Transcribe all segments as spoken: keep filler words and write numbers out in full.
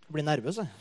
Jeg blir nervøs, jeg.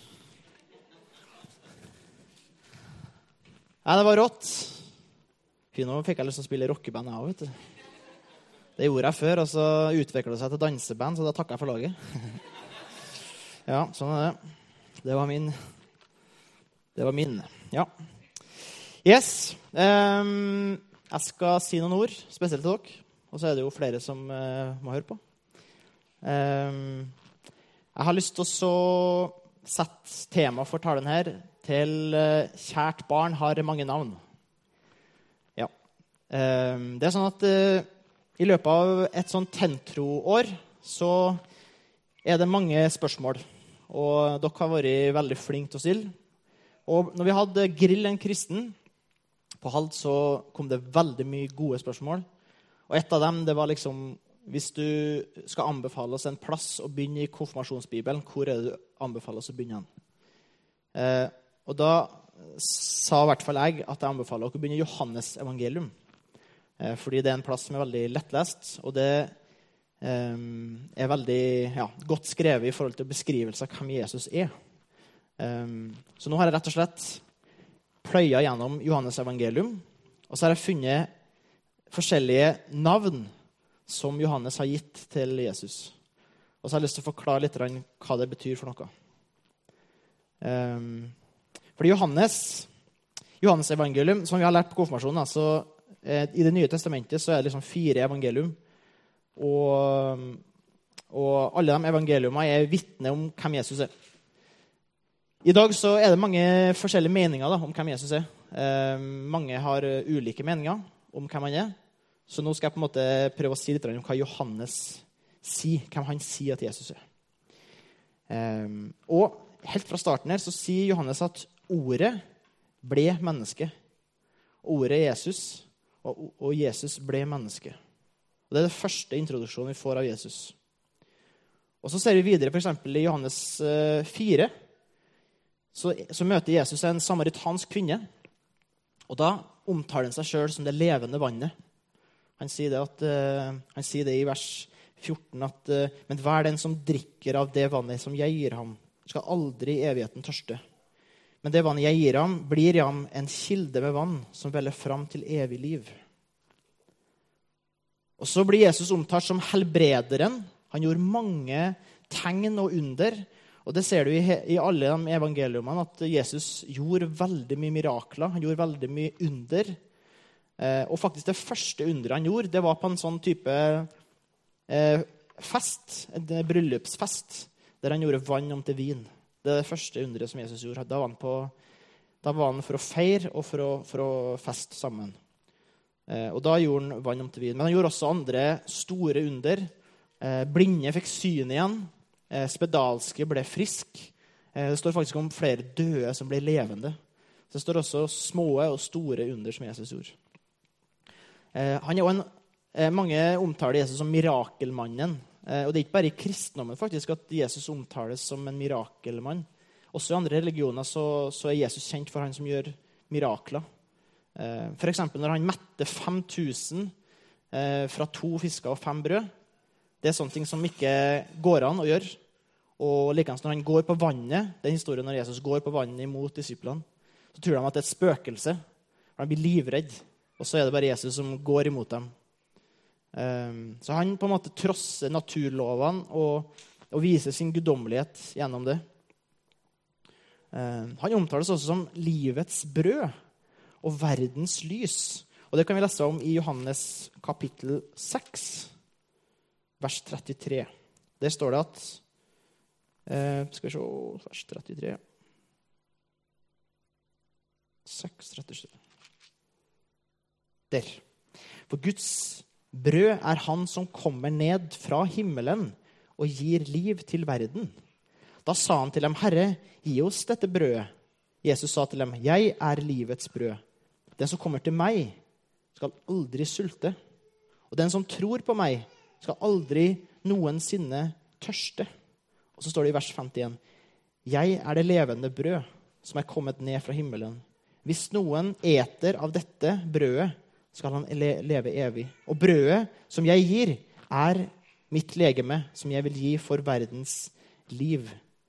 Nei, det var rått. Fy, nå fikk jeg lyst til å spille i rockeband jeg også, vet du. Det gjorde jeg før, og så utviklet det seg til danseband, så da takket jeg for laget. Ja, sånn er det. Det var min. Det var min, ja. Yes. Um, jeg skal si noen ord, spesielt til dere. Og så er det jo flere som uh, må høre på. Um, jeg har lyst til å sette tema for talen her til uh, kjært barn har mange navn. Ja. Um, det er sånn at uh, i løpet av et sånn tentro-år så er det mange spørsmål. Og dere har vært veldig flinke til å stille. Og når vi hadde Grill en kristen på Hald, så kom det veldig mye gode spørsmål. Og et av dem, det var liksom, hvis du skal anbefale oss en plass å begynne i konfirmasjonsbibelen, hvor er det du anbefaler oss å begynne den? Eh, og da sa i hvert fall jeg at jeg anbefaler dere å begynne i Johannes evangelium. Eh, fordi det er en plass som er veldig lettlest, og det eh, er veldig ja, godt skrevet i forhold til beskrivelse av hvem Jesus er. Eh, så nå har jeg rett og slett pløyet gjennom Johannes evangelium, og så har jeg funnet forskjellige navn som Johannes har gitt til Jesus. Og så har jeg lyst til å forklare litt hva det betyr for noe. Um, fordi Johannes, Johannes evangelium, som vi har lært på konfirmasjonen, altså, eh, i Det nye testamentet så er det liksom fire evangelium. Og, og alle de evangeliumene er vitne om hvem Jesus er. I dag så er det mange forskjellige meninger da, om hvem Jesus er. Um, mange har ulike meninger om hvem han er. Så nå skal jeg på en måte prøve å si litt om hva Johannes sier, hvem han sier at Jesus er. Um, og helt fra starten her så sier Johannes at ordet ble menneske. Ordet er Jesus, og, og Jesus ble menneske. Og det er det første introduksjonen vi får av Jesus. Og så ser vi videre for eksempel i Johannes fire, så, så møter Jesus en samaritansk kvinne, og da omtaler han seg selv som det levende vannet. Han sier det, at, uh, han sier det i vers fjorten, at uh, men hver den som drikker av det vannet som jeg gir ham, skal aldri i evigheten tørste. Men det vannet jeg gir ham, blir ham en kilde med vann som veller fram til evig liv. Og så blir Jesus omtalt som helbrederen. Han gjorde mange tegn og under, og det ser du i, i alle de evangeliumene, at Jesus gjorde veldig mye mirakler, han gjorde veldig mye under. Eh, og faktisk det første underet han gjorde, det var på en sånn type eh, fest, en bryllupsfest, der han gjorde vann om til vin. Det er det første underet som Jesus gjorde. Da var han, på, da var han for å feire og for å, for å feste sammen. Eh, og da gjorde han vann om til vin. Men han gjorde også andre store under. Eh, blinde fikk syn igjen. Eh, spedalske ble frisk. Eh, det står faktisk om flere døde som ble levende. Så det står også små og store under som Jesus gjorde. Eh, han er jo en, eh, mange omtaler Jesus som mirakelmannen. Eh, og det er ikke bare i kristendommen faktisk at Jesus omtales som en mirakelmann. Også i andre religioner så, så er Jesus kjent for han som gjør mirakler. Eh, for eksempel når han mette fem tusen eh, fra to fisker og fem brød. Det er sånne ting som ikke går an å gjøre. Og likens når han går på vannet, den historien når Jesus går på vannet imot disiplene, så tror de at det er et spøkelse. Han blir livredd. Og så er det bare Jesus som går imot dem. Um, så han på en måte trosser naturlovene og, og viser sin guddommelighet gjennom det. Um, han omtales også som livets brød og verdens lys. Og det kan vi lese om i Johannes kapittel seks, vers trettitre. Der står det at uh, skal vi se, vers trettitre. seks trettitre. Der. For Guds brød er han som kommer ned fra himmelen og gir liv til verden. Da sa han til dem, Herre, gi oss dette brødet. Jesus sa til dem, jeg er livets brød. Den som kommer til meg skal aldri sulte. Og den som tror på meg skal aldri noensinne tørste. Og så står det i vers femtien, jeg er det levende brød som er kommet ned fra himmelen. Hvis noen eter av dette brødet, skal han leve evig. Og brødet som jeg gir, er mitt legeme, som jeg vil gi for verdens liv.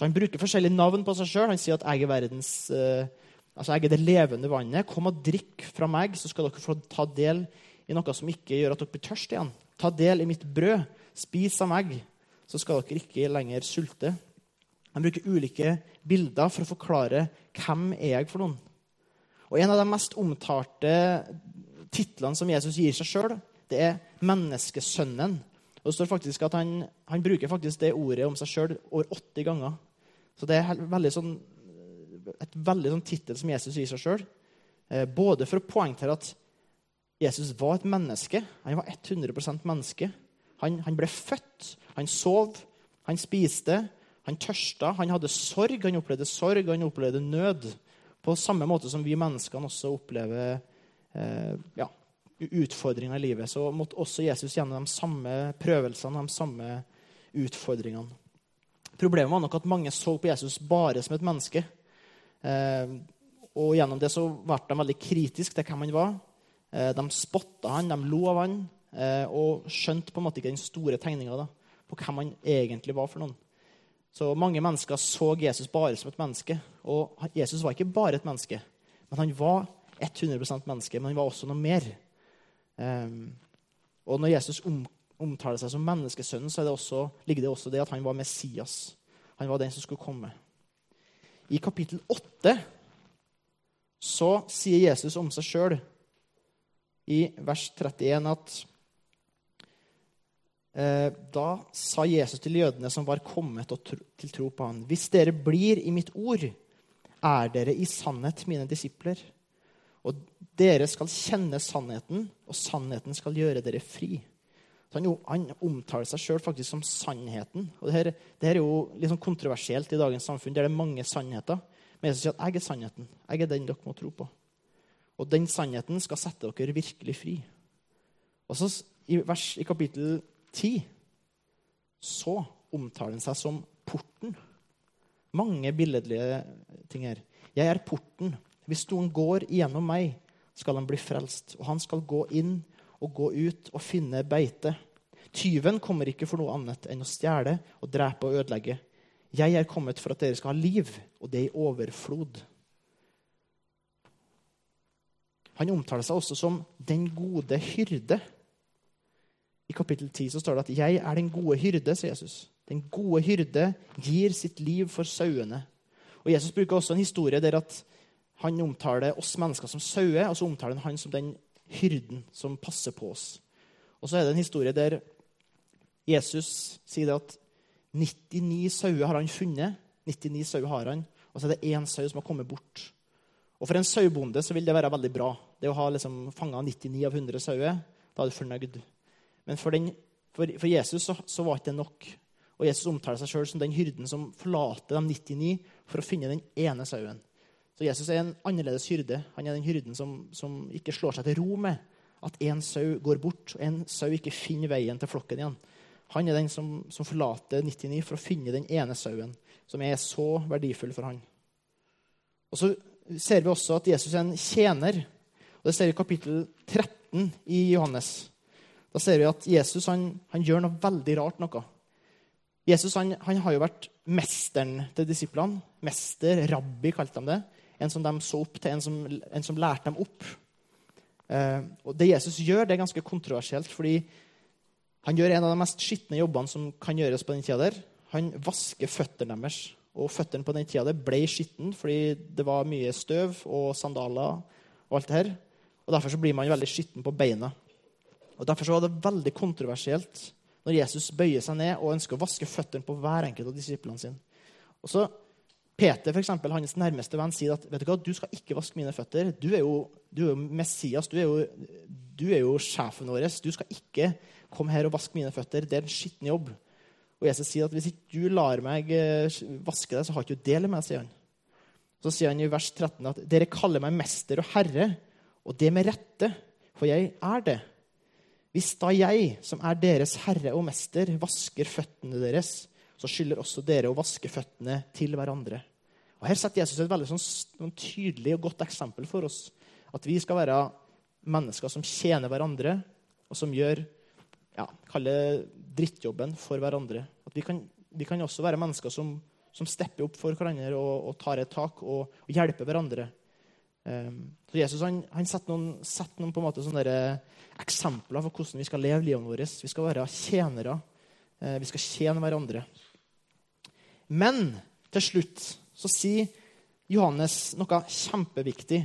Så han bruker forskjellige navn på seg selv. Han sier at jeg er verdens, eh, altså jeg er det levende vannet. Kom og drikk fra meg, så skal dere få ta del i noe som ikke gjør at dere blir tørst igjen. Ta del i mitt brød. Spis av meg, så skal dere ikke lenger sulte. Han bruker ulike bilder for å forklare hvem er jeg for noen. Og en av de mest omtalte titlene som Jesus gir seg selv, det er menneskesønnen. Og det står faktisk at han, han bruker faktisk det ordet om seg selv over åtti ganger. Så det er veldig sånn, et veldig sånn titel som Jesus gir seg selv. Eh, både for å poengtere at Jesus var et menneske. Han var hundre prosent menneske. Han, han ble født, han sov, han spiste, han tørsta, han hadde sorg, han opplevde sorg, han opplevde nød. På samme måte som vi menneskene også opplever eh, ja, utfordringer i livet, så måtte også Jesus gjennom de samme prøvelsene, de samme utfordringene. Problemet var nok at mange så på Jesus bare som et menneske. Eh, og gjennom det så ble de veldig kritiske til hvem han var. Eh, de spotta han, de lo av han, eh, og skjønte på en måte ikke den store tegninga da, på hvem han egentlig var for noen. Så mange mennesker så Jesus bare som et menneske. Og Jesus var ikke bare et menneske, men han var hundre prosent menneske, men han var også noe mer. Um, og når Jesus om, omtaler seg som menneskesønnen, så er det også, ligger det også det at han var Messias. Han var den som skulle komme. I kapittel åtte så sier Jesus om seg selv i vers trettien at eh, da sa Jesus til jødene som var kommet og tro, til tro på han: hvis dere blir i mitt ord, er dere i sannhet mine disipler. Og dere skal kjenne sannheten, og sannheten skal gjøre dere fri. Så han, han omtaler seg selv faktisk som sannheten. Og det her, det her er jo litt sånn kontroversielt i dagens samfunn, der det er mange sannheter. Men Jesus sier at jeg er sannheten. Jeg er den dere må tro på. Og den sannheten skal sette dere virkelig fri. Og så i, vers, i kapittel ti så omtaler han seg som porten. Mange billedlige ting her. Jeg er porten. Hvis noen går igjennom meg, skal han bli frelst. Og han skal gå inn og gå ut og finne beite. Tyven kommer ikke for noe annet enn å stjele og drepe og ødelegge. Jeg er kommet for at dere skal ha liv, og det i overflod. Han omtaler seg også som den gode hyrde. I kapittel ti så står det at jeg er den gode hyrde, sier Jesus. Den gode hyrde gir sitt liv for sauene. Og Jesus bruker også en historie der at han omtaler oss mennesker som sauer, og så omtaler han han som den hyrden som passer på oss. Og så er det en historie der Jesus sier at nittini sauer har han funnet, nittini sauer har han, og så er det en sau som har kommet bort. Og for en saubonde så vil det være veldig bra. Det å ha liksom fanget nittini av hundre sauer, da er du fornøyd. Men for, den, for, for Jesus så, så var ikke det nok. Og Jesus omtaler seg selv som den hyrden som forlater de nittini for å finne den ene sauen. Så Jesus er en annerledes hyrde. Han er den hyrden som, som ikke slår seg til ro med at en sau går bort, og en sau ikke finner veien til flokken igjen. Han er den som, som forlater nittini for å finne den ene sauen, som er så verdifull for han. Og så ser vi også at Jesus er en tjener. Og det ser vi i kapittel tretten i Johannes. Da ser vi at Jesus han, han gjør noe veldig rart noe. Jesus han, han har jo vært mesteren til disiplene. Mester, rabbi kalte de det. En som de så opp til, en som, en som lærte dem opp. Eh, og det Jesus gjør, det er ganske kontroversielt, fordi han gjør en av de mest skitne jobbene som kan gjøres på den tida der. Han vasker føttene deres, og føttene på den tida der ble skitten, fordi det var mye støv og sandaler og alt det her. Og derfor så blir man veldig skitten på beina. Og derfor så var det veldig kontroversielt når Jesus bøyer seg ned og ønsker å vaske føttene på hver enkelt av disiplene sine. Og så Peter, for eksempel, hans nærmeste venn, sier at vet du hva, du skal ikke vaske mine føtter. Du er jo, du er jo Messias, du er jo, du er jo sjefen vår. Du skal ikke komme her og vaske mine føtter. Det er en skitten jobb. Og Jesus sier at hvis ikke du lar meg vaske deg, så har ikke du del i meg, sier han. Så sier han i vers tretten at dere kaller meg mester og herre, og det med rette, for jeg er det. Hvis da jeg, som er deres herre og mester, vasker føttene deres, så skylder også dere å vaske føttene til hverandre. Og her setter Jesus et veldig sånn, sånn tydelig og godt eksempel for oss. At vi skal være mennesker som tjener hverandre, og som gjør, ja, kaller drittjobben for hverandre. At vi kan, vi kan også være mennesker som, som stepper opp for hverandre og, og tar et tak og, og hjelper hverandre. Um, så Jesus han, han setter noen, setter noen på en måte sånne der eksempler for hvordan vi skal leve livet vårt. Vi skal være tjenere. Uh, vi skal tjene hverandre. Men til slutt så sier Johannes noe kjempeviktig.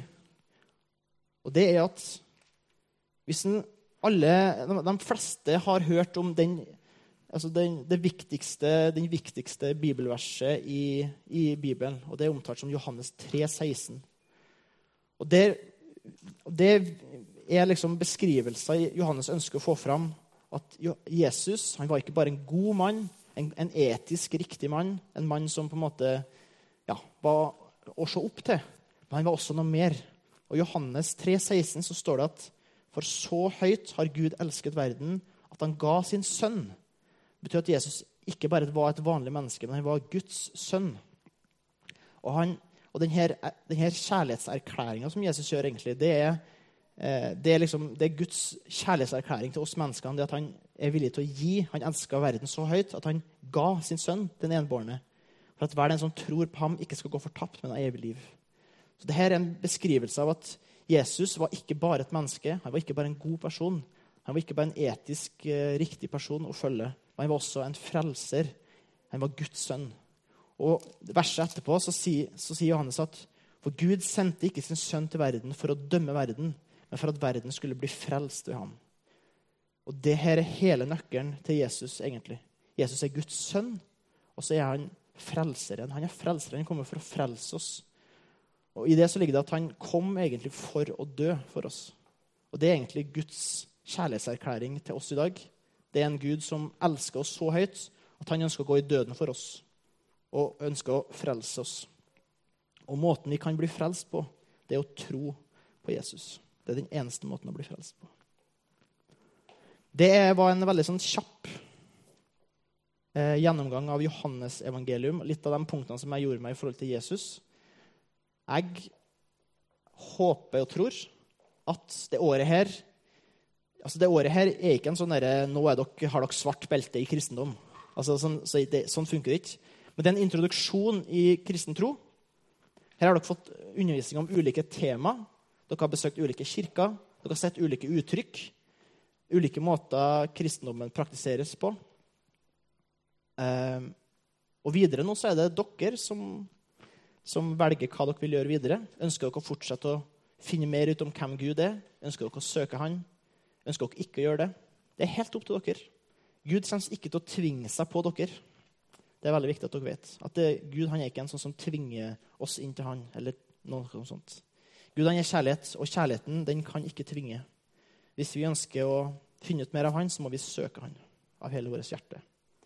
Og det er at hvis den, alle, de fleste har hørt om den, altså den, det viktigste, den viktigste bibelverset i, i Bibelen, og det er omtalt som Johannes tre seksten. Og det, det er liksom beskrivelser Johannes ønsker å få fram, at Jesus, han var ikke bare en god mann, en, en etisk riktig mann, en mann som på en måte ja, var å se opp til, men han var også noe mer. Og i Johannes tre seksten så står det at for så høyt har Gud elsket verden at han ga sin sønn. Det betyr at Jesus ikke bare var et vanlig menneske, men han var Guds sønn. Og, han, og denne, denne kjærlighetserklæringen som Jesus gjør egentlig, det er, det er, liksom, det er Guds kjærlighetserklæring til oss menneskene. Det at han er villig til å gi. Han elsker verden så høyt at han ga sin sønn, den enbårne. For at hver den som tror på ham ikke skal gå fortapt, men ha evig liv. Så dette er en beskrivelse av at Jesus var ikke bare et menneske, han var ikke bare en god person, han var ikke bare en etisk eh, riktig person å følge, men han var også en frelser, han var Guds sønn. Og verset etterpå så sier, så sier Johannes at for Gud sendte ikke sin sønn til verden for å dømme verden, men for at verden skulle bli frelst ved ham. Og det her er hele nøkkelen til Jesus egentlig. Jesus er Guds sønn, og så er han frelseren. Han er frelseren, han kommer for å frelse oss. Og i det så ligger det at han kom egentlig for å dø for oss. Og det er egentlig Guds kjærlighetserklæring til oss i dag. Det er en Gud som elsker oss så høyt at han ønsker å gå i døden for oss. Og ønsker å frelse oss. Og måten vi kan bli frelst på, det er å tro på Jesus. Det er den eneste måten å bli frelst på. Det var en veldig sånn kjapp eh, gjennomgang av Johannes evangelium. Litt av de punktene som jeg gjorde meg i forhold til Jesus. Jeg håper og tror at det året her, altså det året her er ikke en sånn der, nå er dere, har dere svart belte i kristendom. Altså, sånn, så det, sånn funker det ikke. Men det er en introduksjon i kristen tro. Her har dere fått undervisning om ulike tema. Dere har besøkt ulike kirker. Dere har sett ulike uttrykk. Ulike måter kristendommen praktiseres på. Um, og videre nå så er det dere som som velger hva dere vil gjøre videre. Ønsker dere å fortsette å finne mer ut om hvem Gud er? Ønsker dere å søke han? Ønsker dere ikke å gjøre det? Det er helt opp til dere. Gud kommer ikke til å tvinge seg på dere. Det er veldig viktig at dere vet. At det, Gud han er ikke en sånn som tvinger oss inn til han, eller noe sånt. Gud han er kjærlighet, og kjærligheten den kan ikke tvinge. Hvis vi ønsker å finne ut mer av han, så må vi søke han av hele vårt hjerte.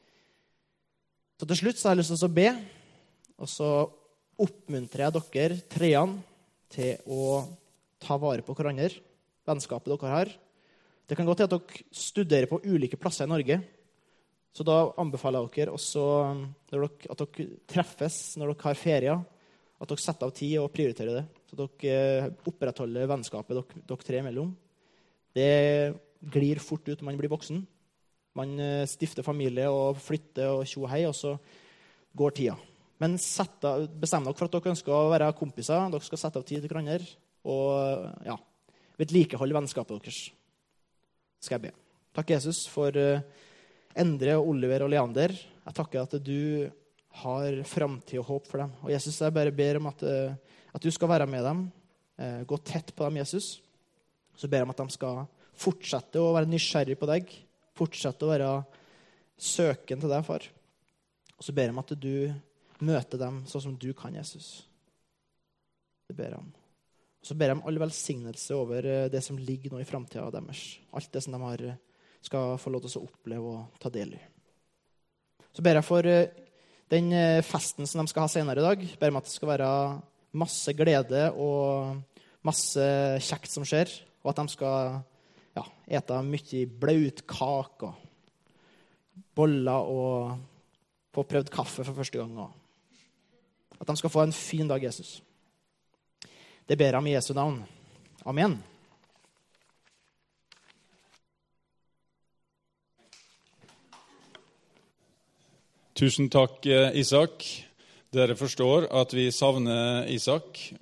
Så til slutt så har jeg lyst til å be, og så oppmuntrer jeg dere treene til å ta vare på hverandre, vennskapet dere har. Det kan gå til at dere studerer på ulike plasser i Norge. Så da anbefaler jeg dere også dere, at dere treffes når dere har ferier, at dere setter av tid og prioriterer det, så dere opprettholder vennskapet dere, dere tre imellom. Det glir fort ut når man blir voksen. Man stifter familie og flytter og tjo hei, og så går tida. Men sett, bestem dere for at dere ønsker å være kompiser. Dere skal sette av tid til hverandre. Og ja, vedlikeholde vennskapet deres. Skal jeg be. Takk, Jesus, for Endre, Oliver og Leander. Jeg takker at du har fremtid og håp for dem. Og Jesus, jeg bare ber om at, at du skal være med dem. Gå tett på dem, Jesus. Så ber jeg om at de skal fortsette å være nysgjerrig på deg. Fortsette å være søken til deg, far. Og så ber jeg om at du møte dem sånn som du kan, Jesus. Det ber jeg om. Og så ber jeg om all velsignelse over det som ligger nå i fremtiden deres. Alt det som de har, skal få lov til å oppleve og ta del i. Så ber jeg for den festen som de skal ha senere i dag. Ber jeg om at det skal være masse glede og masse kjekt som skjer. Og at de skal ja, ete mye blautkake og boller og få prøvd kaffe for første gang. Og at de skal få en fin dag, Jesus. Det ber jeg om i Jesu navn. Amen. Tusen takk, Isak. Dere forstår at vi savner Isak,